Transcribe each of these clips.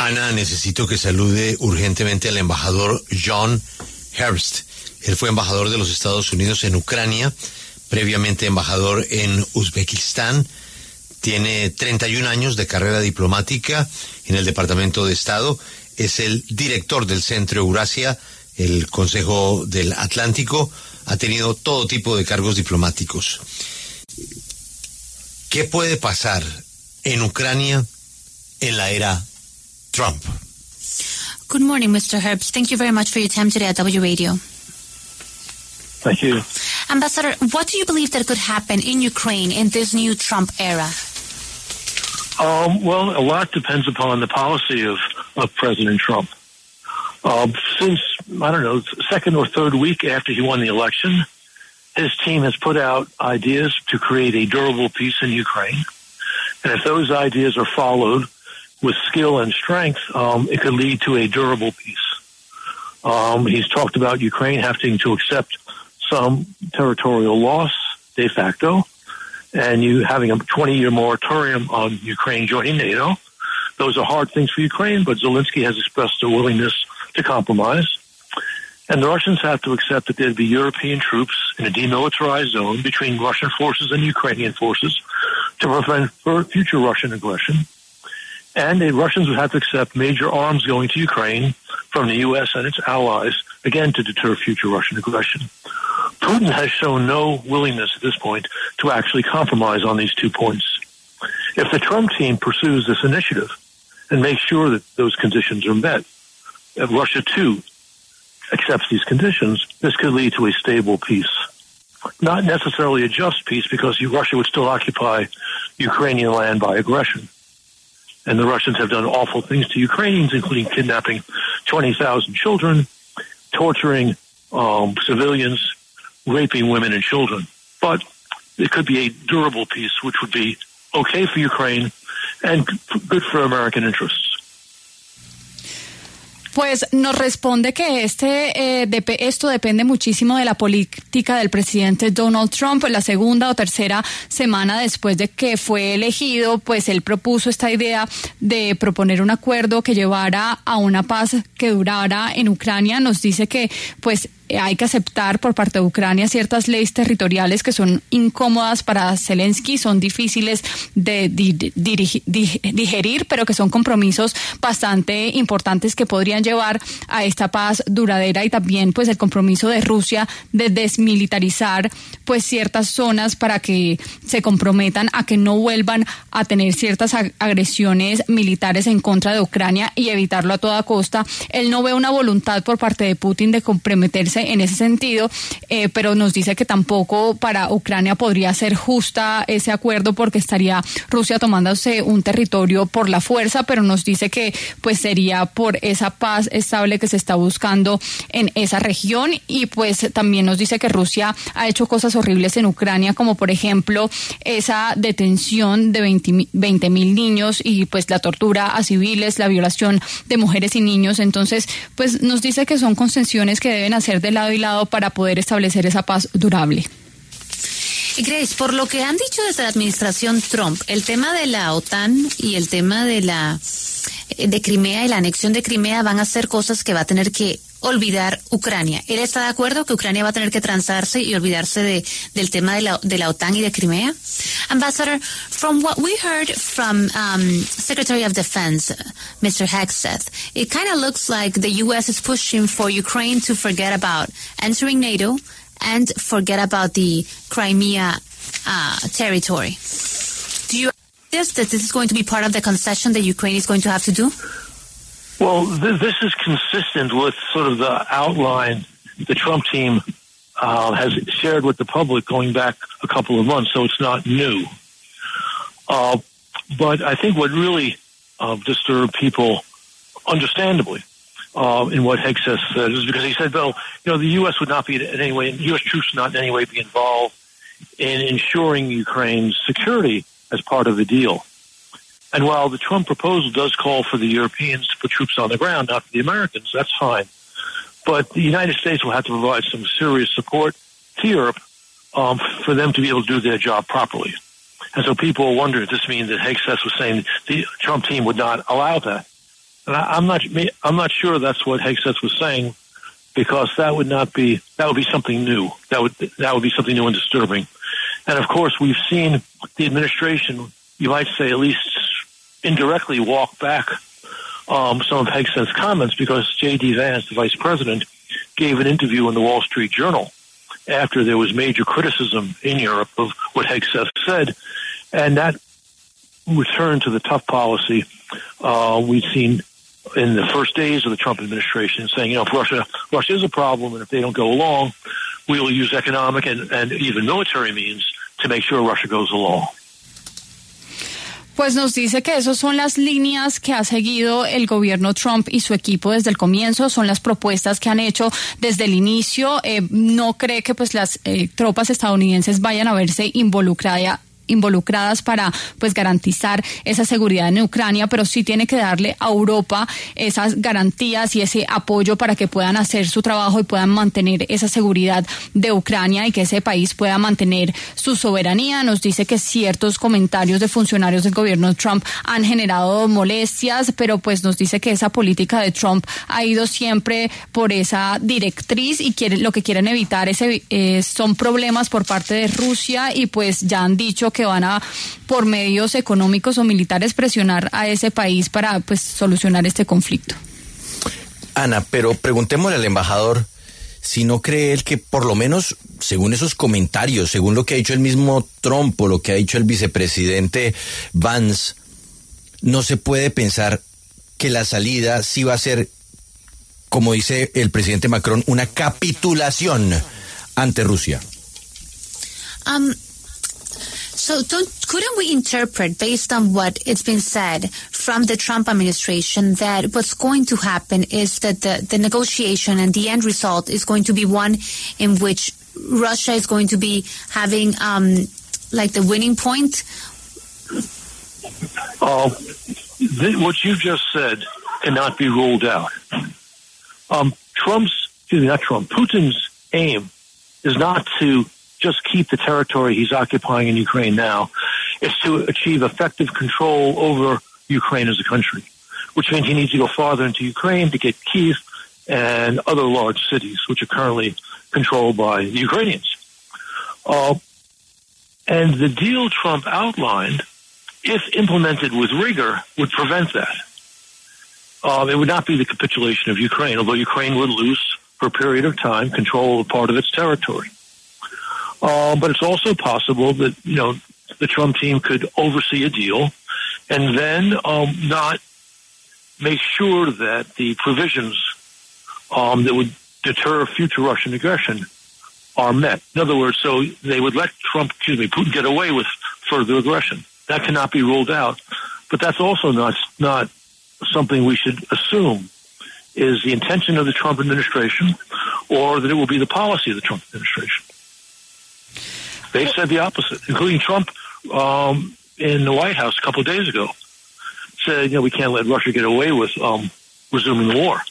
Ana, necesito que salude urgentemente al embajador John Herbst. Él fue embajador de los Estados Unidos en Ucrania, previamente embajador en Uzbekistán. Tiene 31 años de carrera diplomática en el Departamento de Estado. Es el director del Centro Eurasia, el Consejo del Atlántico. Ha tenido todo tipo de cargos diplomáticos. ¿Qué puede pasar en Ucrania en la era Trump? Good morning, Mr. Herbst. Thank you very much for your time today at W Radio. Thank you. Ambassador, what do you believe that could happen in Ukraine in this new Trump era? Well, a lot depends upon the policy of President Trump. Since, I don't know, second or third week after he won the election, his team has put out ideas to create a durable peace in Ukraine. And if those ideas are followed with skill and strength, it could lead to a durable peace. He's talked about Ukraine having to accept some territorial loss de facto, and you having a 20-year moratorium on Ukraine joining NATO. Those are hard things for Ukraine, but Zelensky has expressed a willingness to compromise. And the Russians have to accept that there'd be European troops in a demilitarized zone between Russian forces and Ukrainian forces to prevent future Russian aggression. And the Russians would have to accept major arms going to Ukraine from the U.S. and its allies, again, to deter future Russian aggression. Putin has shown no willingness at this point to actually compromise on these 2 points. If the Trump team pursues this initiative and makes sure that those conditions are met, if Russia, too, accepts these conditions, this could lead to a stable peace. Not necessarily a just peace, because Russia would still occupy Ukrainian land by aggression. And the Russians have done awful things to Ukrainians, including kidnapping 20,000 children, torturing civilians, raping women and children. But it could be a durable peace, which would be okay for Ukraine and good for American interests. Pues nos responde que esto depende muchísimo de la política del presidente Donald Trump. La segunda o tercera semana después de que fue elegido, pues él propuso esta idea de proponer un acuerdo que llevara a una paz que durara en Ucrania. Nos dice que pues hay que aceptar por parte de Ucrania ciertas leyes territoriales que son incómodas para Zelensky, son difíciles de digerir, pero que son compromisos bastante importantes que podrían llevar a esta paz duradera, y también pues el compromiso de Rusia de desmilitarizar pues ciertas zonas para que se comprometan a que no vuelvan a tener ciertas agresiones militares en contra de Ucrania y evitarlo a toda costa. Él no ve una voluntad por parte de Putin de comprometerse en ese sentido, pero nos dice que tampoco para Ucrania podría ser justa ese acuerdo, porque estaría Rusia tomándose un territorio por la fuerza, pero nos dice que pues sería por esa paz estable que se está buscando en esa región. Y pues también nos dice que Rusia ha hecho cosas horribles en Ucrania, como por ejemplo esa detención de 20.000 niños y pues la tortura a civiles, la violación de mujeres y niños. Entonces pues nos dice que son concesiones que deben hacer de lado y lado para poder establecer esa paz durable. Grace, por lo que han dicho desde la administración Trump, el tema de la OTAN y el tema de Crimea y la anexión de Crimea van a ser cosas que va a tener que olvidar Ucrania. ¿Él está de acuerdo que Ucrania va a tener que transarse y olvidarse del tema de la OTAN y de Crimea? Ambassador, from what we heard from Secretary of Defense, Mr. Hegseth, it kind of looks like the U.S. is pushing for Ukraine to forget about entering NATO and forget about the Crimea territory. Do you think that this is going to be part of the concession that Ukraine is going to have to do? Well, this is consistent with sort of the outline the Trump team has shared with the public going back a couple of months, so it's not new. But I think what really disturbed people, understandably, in what Hegseth said is because he said, well, the U.S. would not be in any way, U.S. troops would not in any way be involved in ensuring Ukraine's security as part of the deal. And while the Trump proposal does call for the Europeans to put troops on the ground, not for the Americans, that's fine. But the United States will have to provide some serious support to Europe for them to be able to do their job properly. And so people wonder if this means that Hegseth was saying the Trump team would not allow that. And I'm not sure that's what Hegseth was saying, because that would be something new. That would be something new and disturbing. And of course, we've seen the administration, you might say, at least indirectly walk back some of Hegseth's comments, because J.D. Vance, the vice president, gave an interview in the Wall Street Journal after there was major criticism in Europe of what Hegseth said, and that returned to the tough policy we'd seen in the first days of the Trump administration, saying, if Russia is a problem, and if they don't go along, we will use economic and even military means to make sure Russia goes along. Pues nos dice que esas son las líneas que ha seguido el gobierno Trump y su equipo desde el comienzo, son las propuestas que han hecho desde el inicio. No cree que pues las tropas estadounidenses vayan a verse involucradas para pues garantizar esa seguridad en Ucrania, pero sí tiene que darle a Europa esas garantías y ese apoyo para que puedan hacer su trabajo y puedan mantener esa seguridad de Ucrania y que ese país pueda mantener su soberanía. Nos dice que ciertos comentarios de funcionarios del gobierno Trump han generado molestias, pero pues nos dice que esa política de Trump ha ido siempre por esa directriz y lo que quieren evitar son problemas por parte de Rusia, y pues ya han dicho que van a, por medios económicos o militares, presionar a ese país para pues solucionar este conflicto. Ana, pero preguntémosle al embajador si no cree él que por lo menos, según esos comentarios, según lo que ha dicho el mismo Trump o lo que ha dicho el vicepresidente Vance, no se puede pensar que la salida sí va a ser, como dice el presidente Macron, una capitulación ante Rusia. So couldn't we interpret, based on what it's been said from the Trump administration, that what's going to happen is that the negotiation and the end result is going to be one in which Russia is going to be having the winning point? What you just said cannot be ruled out. Putin's aim is not to just keep the territory he's occupying in Ukraine now. It's to achieve effective control over Ukraine as a country, which means he needs to go farther into Ukraine to get Kyiv and other large cities, which are currently controlled by the Ukrainians. And the deal Trump outlined, if implemented with rigor, would prevent that. It would not be the capitulation of Ukraine, although Ukraine would lose, for a period of time, control of part of its territory. But it's also possible that, the Trump team could oversee a deal and then not make sure that the provisions that would deter future Russian aggression are met. In other words, so they would let Putin get away with further aggression. That cannot be ruled out. But that's also not something we should assume is the intention of the Trump administration, or that it will be the policy of the Trump administration. They said the opposite, including Trump in the White House a couple of days ago. Said, we can't let Russia get away with resuming the war.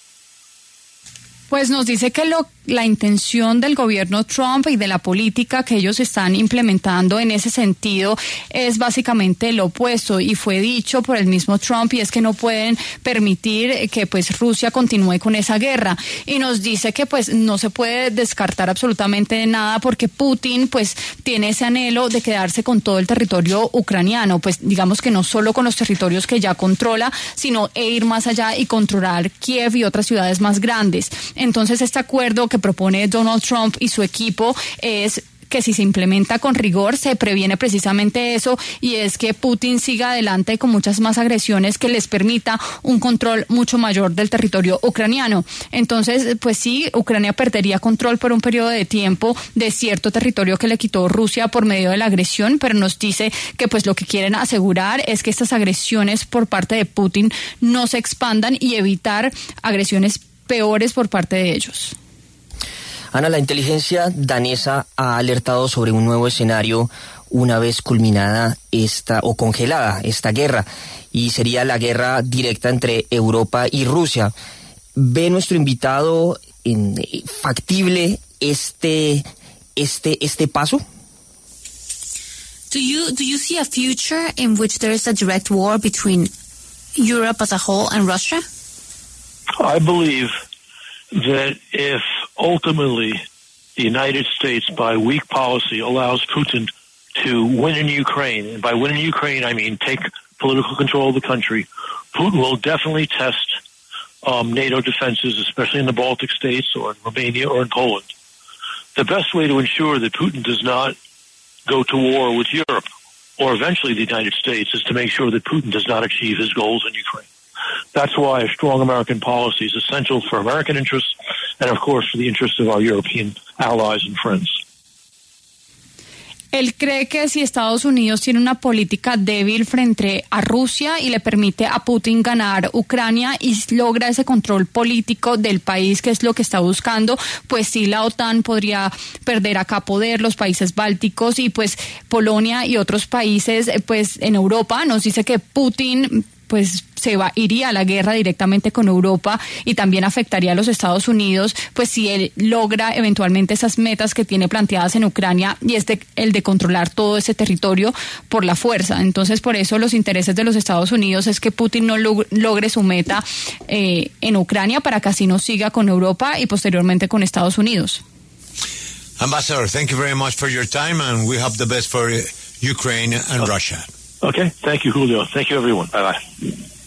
Pues nos dice que la intención del gobierno Trump y de la política que ellos están implementando en ese sentido es básicamente lo opuesto, y fue dicho por el mismo Trump, y es que no pueden permitir que pues Rusia continúe con esa guerra, y nos dice que pues no se puede descartar absolutamente nada, porque Putin pues tiene ese anhelo de quedarse con todo el territorio ucraniano, pues digamos que no solo con los territorios que ya controla, sino ir más allá y controlar Kiev y otras ciudades más grandes. Entonces este acuerdo que propone Donald Trump y su equipo es que si se implementa con rigor se previene precisamente eso, y es que Putin siga adelante con muchas más agresiones que les permita un control mucho mayor del territorio ucraniano. Entonces, pues sí, Ucrania perdería control por un periodo de tiempo de cierto territorio que le quitó Rusia por medio de la agresión, pero nos dice que pues lo que quieren asegurar es que estas agresiones por parte de Putin no se expandan y evitar agresiones peores por parte de ellos. Ana, la inteligencia danesa ha alertado sobre un nuevo escenario una vez culminada congelada esta guerra, y sería la guerra directa entre Europa y Rusia. ¿Ve nuestro invitado factible este paso? Do you see a future in which there is a direct war between Europe as a whole and Russia? I believe that if ultimately the United States, by weak policy, allows Putin to win in Ukraine, and by winning Ukraine, I mean take political control of the country, Putin will definitely test NATO defenses, especially in the Baltic states or in Romania or in Poland. The best way to ensure that Putin does not go to war with Europe or eventually the United States is to make sure that Putin does not achieve his goals in Ukraine. That's why a strong American policy is essential for American interests and, of course, for the interests of our European allies and friends. Él cree que si Estados Unidos tiene una política débil frente a Rusia y le permite a Putin ganar Ucrania y logra ese control político del país, que es lo que está buscando, pues sí, la OTAN podría perder acá poder, los países bálticos y pues Polonia y otros países pues en Europa. Nos dice que Putin pues iría a la guerra directamente con Europa y también afectaría a los Estados Unidos, pues si él logra eventualmente esas metas que tiene planteadas en Ucrania y es el de controlar todo ese territorio por la fuerza. Entonces, por eso los intereses de los Estados Unidos es que Putin no logre su meta en Ucrania para que así no siga con Europa y posteriormente con Estados Unidos. Ambassador, thank you very much for your time and we hope the best for Ukraine and Russia. Okay, thank you, Julio. Thank you, everyone. Bye-bye.